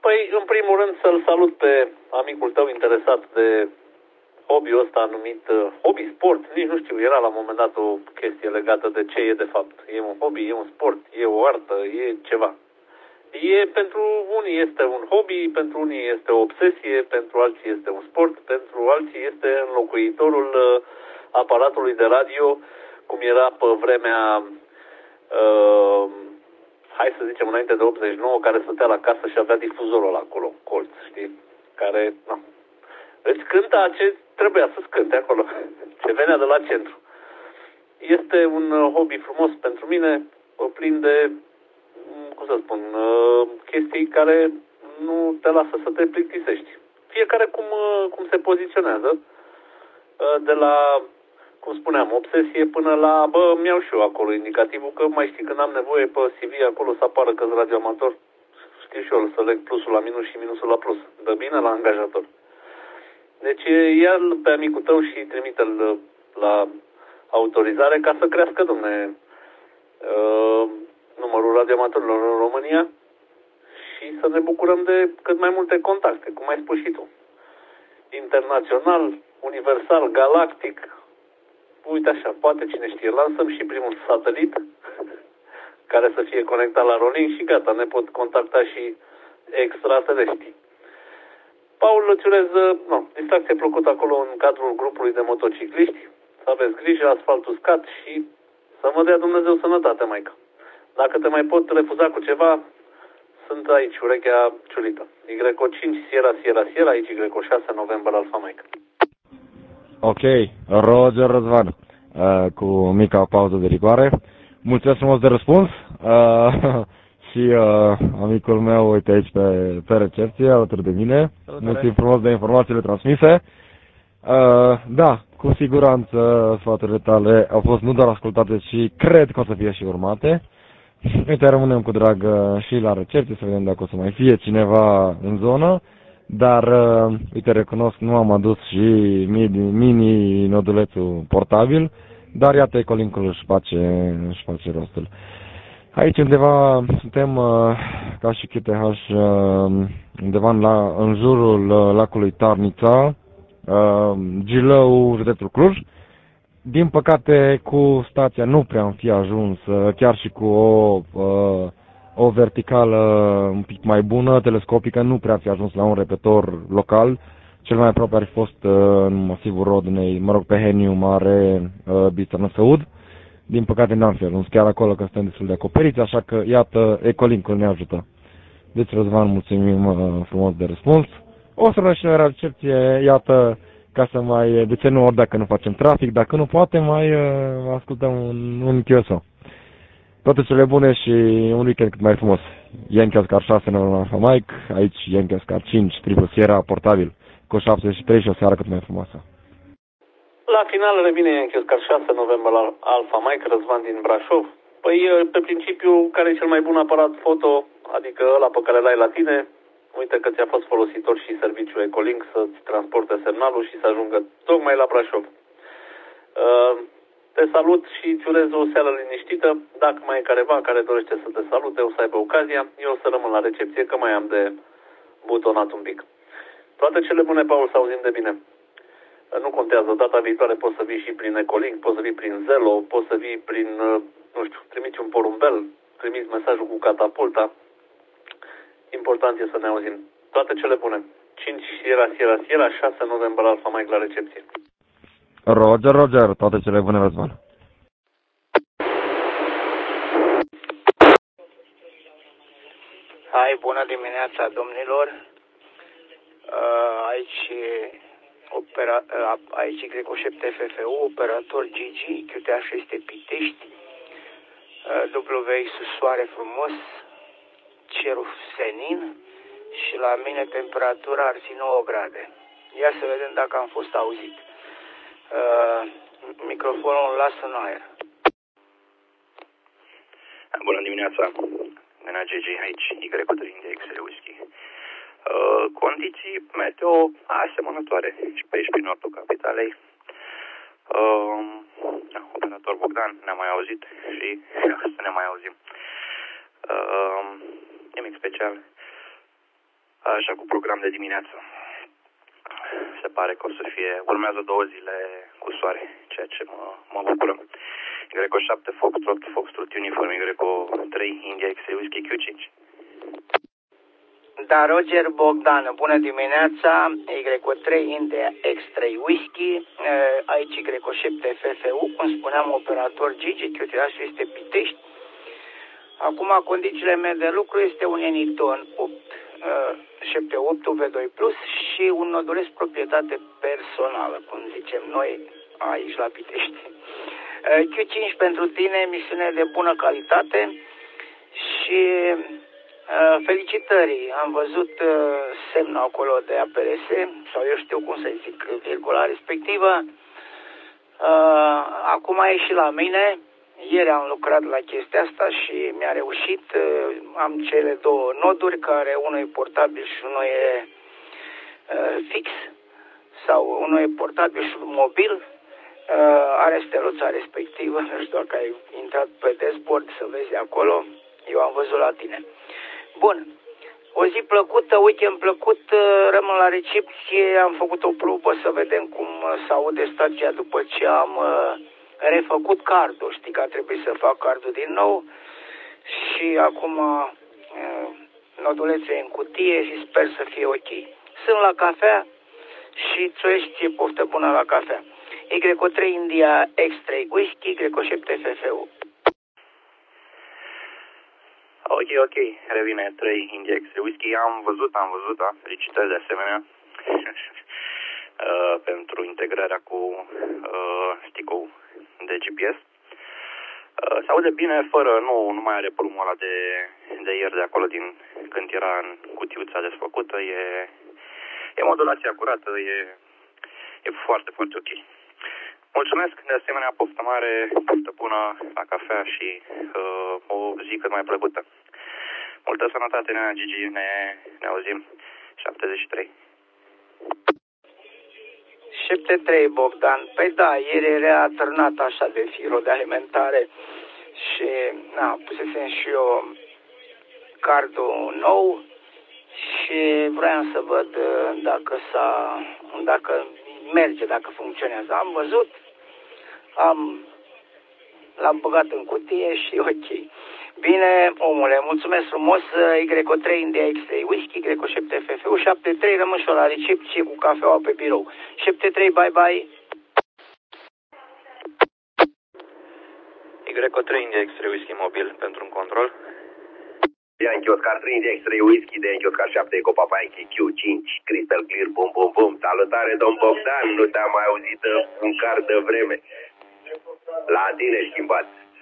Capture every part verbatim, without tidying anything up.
Păi, în primul rând, să-l salut pe amicul tău interesat de hobby-ul ăsta numit uh, hobby sport. Nici nu știu, era la un moment dat o chestie legată de ce e de fapt. E un hobby, e un sport, e o artă, e ceva. E, pentru unii este un hobby, pentru unii este o obsesie, pentru alții este un sport, pentru alții este înlocuitorul uh, aparatului de radio, cum era pe vremea, uh, hai să zicem, înainte de optzeci și nouă, care stătea la casă și avea difuzorul ăla acolo, colț, știi? Care, na, îți cânta ce trebuia să-ți cânte acolo, ce venea de la centru. Este un hobby frumos pentru mine, plin de, cum să spun, chestii care nu te lasă să te plictisești. Fiecare cum, cum se poziționează, de la, cum spuneam, obsesie până la, bă, îmi iau și eu acolo indicativul, că mai știi când am nevoie pe C V acolo să apară că-s radioamator, știu și eu să leg plusul la minus și minusul la plus. Dă bine la angajator. Deci ia-l pe amicul tău și trimite-l la autorizare ca să crească, domne, uh, numărul radioamatorilor în România și să ne bucurăm de cât mai multe contacte, cum ai spus și tu. Internațional, universal, galactic, uite așa, poate cine știe, lansăm și primul satelit care să fie conectat la Rolling și gata, ne pot contacta și extraterestri. Paul, îți urez, nu, distracție plăcută acolo în cadrul grupului de motocicliști, să aveți grijă, asfaltul uscat și să vă dea Dumnezeu sănătate, maică. Dacă te mai pot refuza cu ceva, sunt aici, urechea ciulită. Y O cinci, Sierra, Sierra, Sierra, aici Y O șase, November, Alfa, maică. Ok, Roger Răzvan, uh, cu mica pauză de rigoare. Mulțumesc frumos de răspuns. Uh, și uh, amicul meu, uite aici pe, pe recepție, alături de mine. Mulțumim frumos de informațiile transmise. Uh, da, cu siguranță sfaturile tale au fost nu doar ascultate, ci cred că o să fie și urmate. Uite, rămânem cu drag și la recepție, să vedem dacă o să mai fie cineva în zonă. Dar, uh, uite, recunosc, nu am adus și mini-nodulețul portabil, dar iată, Ecolincul își face, își face rostul. Aici undeva suntem, uh, ca și Q T H, uh, undeva la, în jurul uh, lacului Tarnița, uh, Gilău, județul Cluj. Din păcate, cu stația nu prea am fi ajuns, uh, chiar și cu o... Uh, o verticală un pic mai bună, telescopică, nu prea fi ajuns la un repetor local. Cel mai aproape ar fi fost uh, în masivul Rodnei, mă rog, pe Heniu Mare, uh, Bițărnă Săud. Din păcate n-am fi ajuns chiar acolo, că suntem destul de acoperiți, așa că, iată, Ecolincul ne ajută. Deci, Răzvan, mulțumim uh, frumos de răspuns. O să rămân și la recepție, iată, ca să mai, de ce nu, ori dacă nu facem trafic, dacă nu, poate mai uh, ascultăm un, un Q S O. Toate cele bune și un weekend cât mai frumos. Yankee Oscar șase, November Alpha Mike, aici Yankee Oscar cinci, Triple Sierra, portabil, cu șaptezeci și trei și o seară cât mai frumoasă. La final revine Yankee Oscar șase, November Alpha Mike, Răzvan din Brașov. Păi, pe principiu, care e cel mai bun aparat foto, adică ăla pe care l-ai la tine, uite că ți-a fost folositor și serviciul Ecolink să-ți transporte semnalul și să ajungă tocmai la Brașov. Uh, Te salut și îți urez o seară liniștită. Dacă mai e careva care dorește să te salute, o să aibă ocazia. Eu o să rămân la recepție, că mai am de butonat un pic. Toate cele bune, Paul, să auzim de bine. Nu contează, data viitoare poți să vii și prin Ecolink, poți să vii prin Zelo, poți să vii prin, nu știu, trimiți un porumbel, trimiți mesajul cu catapulta. Important e să ne auzim. Toate cele bune. cinci Sierra, Sierra, Sierra, șase November Alpha Mike la recepție. Roger, Roger, toate cele bune, Răzvan. Hai, bună dimineața, domnilor. Aici, opera, aici Y O șapte F F U, operator G G, Q T H este Pitești, W X soare frumos, cerul senin și la mine temperatura ar fi nouă grade. Ia să vedem dacă am fost auzit. Uh, microfonul îl las în aer. Bună dimineața, Nena G G aici, Y Cătălin de X L Whisky. Uh, condiții meteo asemănătoare și pe aici prin nordul capitalei. Uh, operator Bogdan, ne-am mai auzit și să ne mai auzim. Uh, nimic special. așa cu program de dimineață. Se pare că o să fie, urmează două zile cu soare, ceea ce mă, mă bucură. Greco șapte, Foxtrot, Foxtrot Uniform, Greco trei, India X-Ray Whiskey Q cinci. Da, Roger Bogdan, bună dimineața, Greco trei, India X-Ray Whiskey, aici Greco șapte F F U, cum spuneam, operator Gigi, Q T H este Pitești. Acum, condițiile mele de lucru este un Eniton opt, șapte opt V doi plus și un nodulesc proprietate personală, cum zicem noi aici la Pitești. Q cinci pentru tine, misiune de bună calitate și uh, felicitări. Am văzut uh, semnul acolo de A P R S, sau eu știu cum să zic, virgula respectivă. Uh, acum e și la mine. Ieri am lucrat la chestia asta și mi-a reușit. Uh, am cele două noduri, care unul e portabil și unul e uh, fix, sau unul e portabil și unul mobil. Uh, are steluța respectivă, nu știu dacă ai intrat pe dashboard să vezi acolo, eu am văzut la tine. Bun, o zi plăcută, weekend plăcut, uh, rămân la recepție, am făcut o probă să vedem cum s-aude stația după ce am uh, refăcut cardul, știi că a trebuit să fac cardul din nou și acum uh, nodulețul e în cutie și sper să fie ok. Sunt la cafea și țoiești poftă bună la cafea. Greco trei India X-Ray Whiskey, Greco șapte F F U. Ok, ok, revine trei India X-Ray Whiskey. Am văzut, am văzut, da, felicitări de asemenea uh, pentru integrarea cu uh, stick-ul de G P S. Uh, se aude bine, fără, nu, nu mai are plumul ăla de, de ieri de acolo, din când era în cutiuța desfăcută. E, e modulația curată, e, e foarte, foarte ok. Mulțumesc, de asemenea, poftă mare, poftă bună la cafea și uh, o zi cât mai plăcută. Multă sănătate, nena Gigi, ne, ne auzim. șaptezeci și trei. șaptezeci și trei, Bogdan. Păi da, ieri era atârnat așa de firul de alimentare și, na, pusesem și eu cardul nou și vreau să văd dacă s-a, dacă merge, dacă funcționează. Am văzut, am, l-am băgat în cutie și ok. Bine, omule, mulțumesc frumos. Greco trei India X-Ray Whiskey, Greco șapte F F U, șapte trei, rămân și la recepție cu cafeaua pe birou. șapte trei, bye bye. Greco trei India X-Ray Whiskey mobil pentru un control. Yankee Oscar trei India X-Ray Whiskey de Yankee Oscar șapte Eco Papa Yankee Q cinci, Crystal Clear, bum bum bum. Salutare, domn Bogdan, nu te-am mai auzit un car de vreme. La tine schimbat.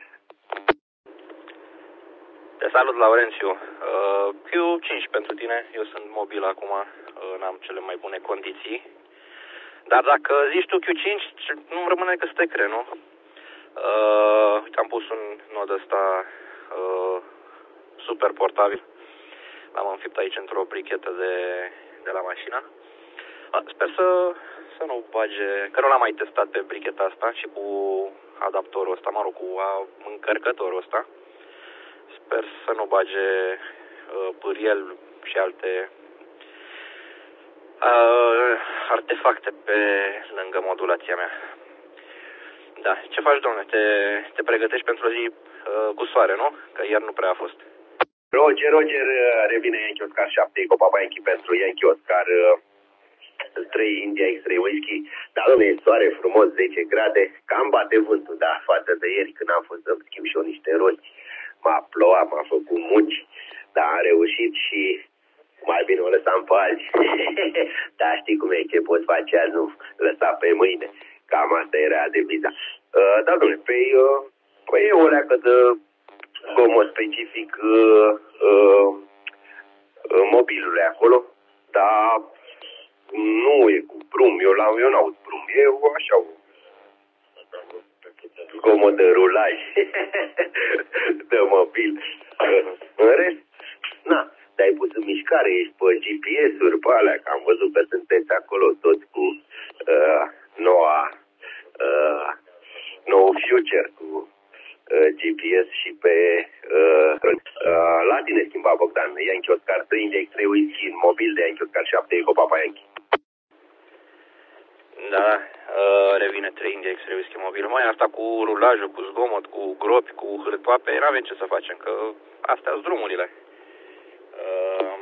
Te salut, Laurențiu. Uh, Q cinci pentru tine. Eu sunt mobil acum, uh, n-am cele mai bune condiții. Dar dacă zici tu Q cinci, nu-mi rămâne că să te cre, nu? Uh, uite, am pus un nod ăsta uh, super portabil. L-am înfipt aici într-o brichetă de, de la mașină. Uh, sper să, să nu bage, că nu l-am mai testat pe bricheta asta și cu adaptorul ăsta, mă rog, cu a, încărcătorul ăsta. Sper să nu bage uh, pâriel și alte uh, artefacte pe lângă modulația mea. Da, ce faci, domnule? Te, te pregătești pentru o zi uh, cu soare, nu? Că ieri nu prea a fost. Roger, Roger, revine Yankee Oscar șapte Eco Papa Yankee pentru Yankee Oscar uh, trei India X-Ray Whiskey. Da, domnule, e soare frumos, zece grade, cam bate vântul, da, față de ieri când am fost să schimb și eu niște roți. M-a plouat, m-a făcut muci, dar am reușit și mai bine o lăsam pe alții. Dar știi cum e, ce poți face azi, nu lăsa pe mâine. Cam asta era deviza. Uh, da, domnule, pe, uh, păi e o leacă de zgomot specific uh, uh, mobilului acolo, dar nu e cu brum, eu, la, eu n-aud brum, e o, așa o zgomot de rulaj de mobil. Uh, în rest, na, te-ai pus în mișcare, ești pe G P S-uri, pe alea, că am văzut că sunteți acolo toți cu uh, noua, uh, nou future, cu G P S și pe uh, uh, la tine schimba Bogdan, Yankee Oscar trei India X-ray Whisky în mobil de Yankee Oscar șapte Eco Papa Yankee. Da, uh, revine trei India X-ray Whisky mobil. Mai asta cu rulajul, cu zgomot, cu gropi, cu hârtoape, n-avem ce să facem, că astea sunt drumurile. Uh,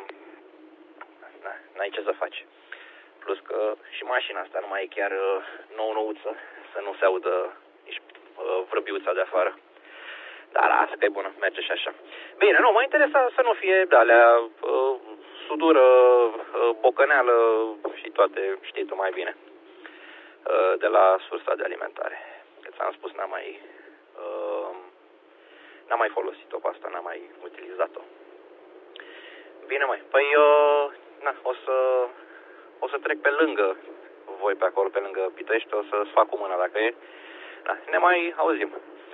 da, n-ai ce să faci. Plus că și mașina asta nu mai e chiar uh, nou-nouță, să nu se audă nici uh, vrăbiuța de afară. Dar asta că e bună, merge și așa. Bine, nu, mă interesa să nu fie de-alea uh, sudură, uh, bocăneală și toate, știi tu mai bine, uh, de la sursa de alimentare. Că ți-am spus, n-am mai, uh, n-am mai folosit-o pe asta, n-am mai utilizat-o. Bine, măi, păi, uh, na, o să, o să trec pe lângă voi pe acolo, pe lângă Pitești, o să-ți fac cu mâna dacă e. Da, ne mai auzim.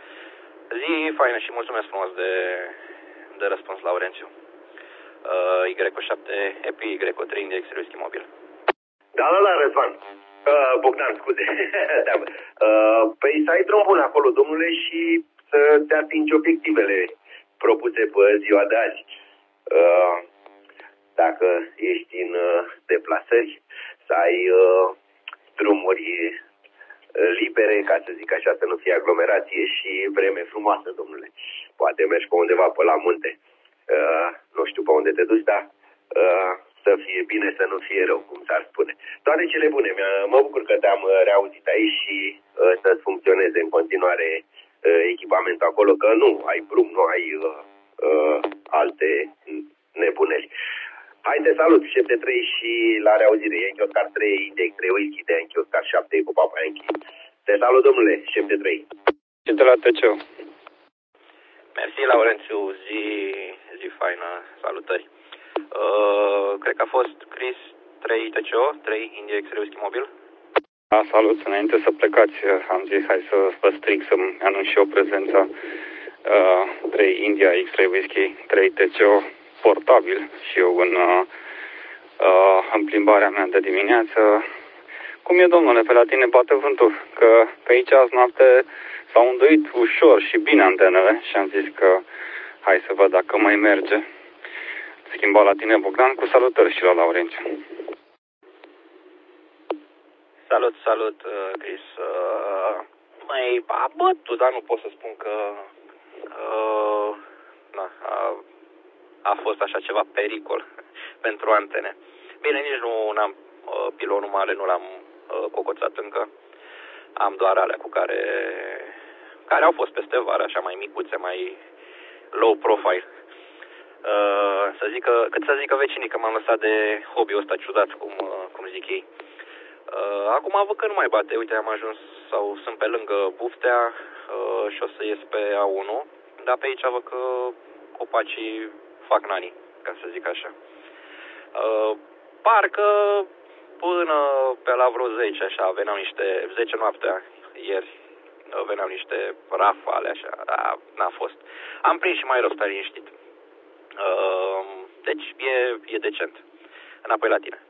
Zi faină și mulțumesc frumos de, de răspuns, Laurențiu. Uh, Y șapte Epi, Y trei India X-ray Whisky mobil. Da, da, da, Răzvan. Uh, Bogdan, scuze. da, uh, păi să ai drum bun acolo, domnule, și să te atingi obiectivele propuse pe ziua de azi. Uh, dacă ești în uh, deplasări, să ai uh, drumuri libere, ca să zic așa, să nu fie aglomerație și vreme frumoasă, domnule. Poate mergi pe undeva pe la munte. Uh, nu știu pe unde te duci, dar uh, să fie bine, să nu fie rău, cum s-ar spune. Toate cele bune. Mă bucur că te-am reauzit aici și uh, să-ți funcționeze în continuare uh, echipamentul acolo, că nu ai brum, nu ai uh, uh, alte nebuneli. Hai, te salut, șapte trei și la reauzire. Yankee Oscar trei, India X-ray Whisky de Yankee Oscar șapte cu Papa Yankee. Te salut, domnule, șapte trei. Și de la T C O. Mersi, Laurențiu, zi, zi faină, salutări. Uh, cred că a fost Chris trei T C O, trei India X-ray Whisky mobil. Da, salut, înainte să plecați, am zis, hai să vă strig să-mi anunț și eu prezența. Uh, trei India X-ray Whisky, trei T C O, portabil și eu în, uh, în plimbarea mea de dimineață. Cum e, domnule, pe la tine bate vântul? Că pe aici azi noapte s-au îndoit ușor și bine antenele și am zis că hai să văd dacă mai merge. Schimba la tine, Bogdan, cu salutări și la Laurențiu. Salut, salut, Chris. Mai a bătut, dar nu pot să spun că uh, na, a, a fost așa ceva pericol pentru antene. Bine, nici nu am uh, pilonul mare, nu l-am uh, cocoțat încă. Am doar alea cu care care au fost peste vară, așa mai micuțe, mai low profile. Uh, să zică, cât să zică vecinii că m-am lăsat de hobby-ul ăsta ciudat, cum, uh, cum zic ei. Uh, acum văd că nu mai bate, uite, am ajuns sau sunt pe lângă Buftea uh, și o să ies pe A unu, dar pe aici văd că copacii fac nani, ca să zic așa. Uh, parcă până pe la vreo zece, așa, veneau niște, zece noaptea ieri, veneau niște rafale, așa, dar n-a fost. Am prins și mai rău, stai liniștit. Uh, deci e, e decent. Înapoi la tine.